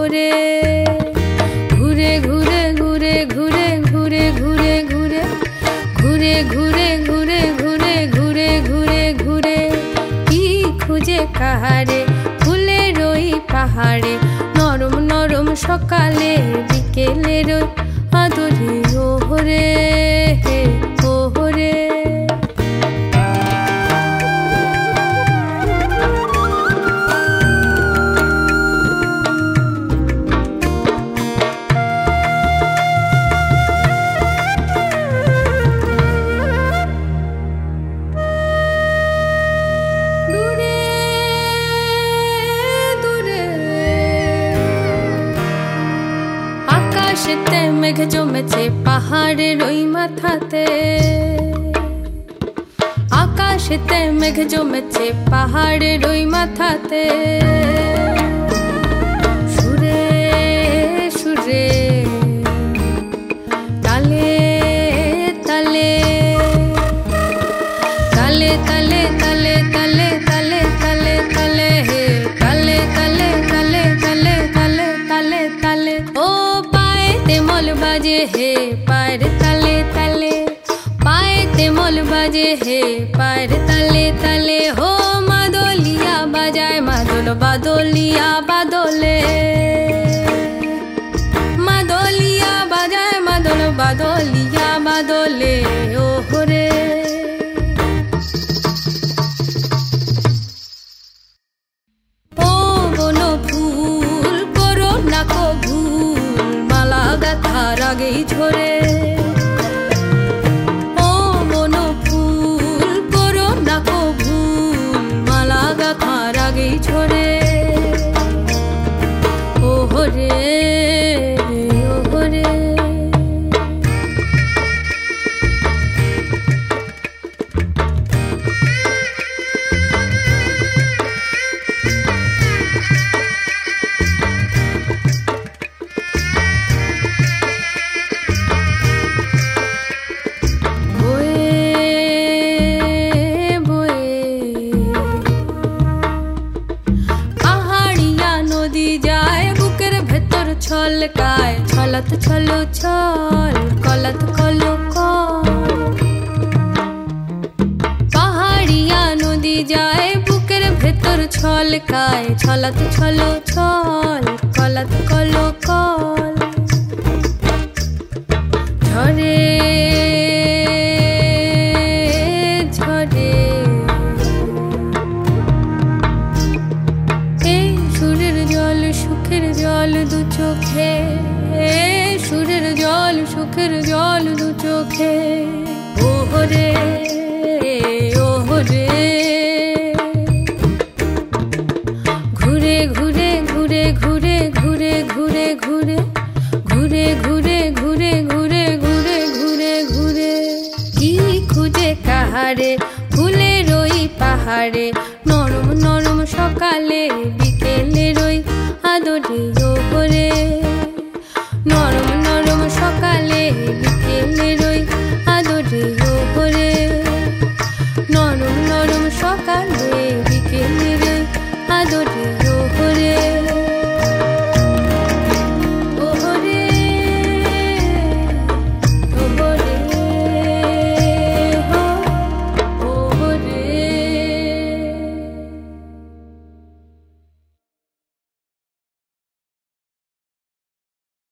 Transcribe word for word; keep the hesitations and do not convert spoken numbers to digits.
ওহরে ঘুরে ঘুরে ঘুরে ঘুরে ঘুরে ঘুরে ঘুরে ঘুরে ঘুরে ঘুরে ঘুরে ঘুরে ঘুরে ঘুরে কি খুঁজে কাহারে ফুলের ওই পাহাড়ে নরম নরম সকালে বিকেলের ওই আদরে ওহরে ওহরে আকাশেতে মেঘ জমেছে পাহাড়ের ওই মাথাতে আকাশেতে মেঘ জমেছে পাহাড়ের ওই মাথাতে সুরে সুরে তালে তালে তালে তালে তালে তালে তালে তালে তালে হে তালে তালে তালে তালে তালে তালে তালে ও মল বাজে হে পায়ের তালে তালে পায়েতে মল বাজে হে পায়ের তালে তালে হো মাদলিয়া বাজায় মাদল বাদলিয়া বাদলে মাদলিয়া বাজায় মাদল বাদলিয়া বাদলে ওহরে ও বনো ফুল করো না কো ভুল গাথার আগেই ঝরে ও মনো ফুল করো না কো ভুল মালা গাথার আগেই ঝরে ওহরে ওহরে ছলকায় ছলত ছলো ছল কলত কলো কল পাহাড়িয়া নদী যায় বুকের ভেতর ছলকায় ছলত ছলো ছল কলত কলো কল ঝরে ঝরে এই সুরের জল সুখের জল দু চোখে সুরের জল সুখের জল দু চোখে ওহরে ওহরে ঘুরে ঘুরে ঘুরে ঘুরে ঘুরে ঘুরে ঘুরে ঘুরে ঘুরে ঘুরে ঘুরে ঘুরে ঘুরে ঘুরে কি খুঁজে কাহারে ফুলের ওই পাহাড়ে নরম নরম সকালে বিকেলের ওই আদরে ওহরে নরম নরম সকালে বিকেলের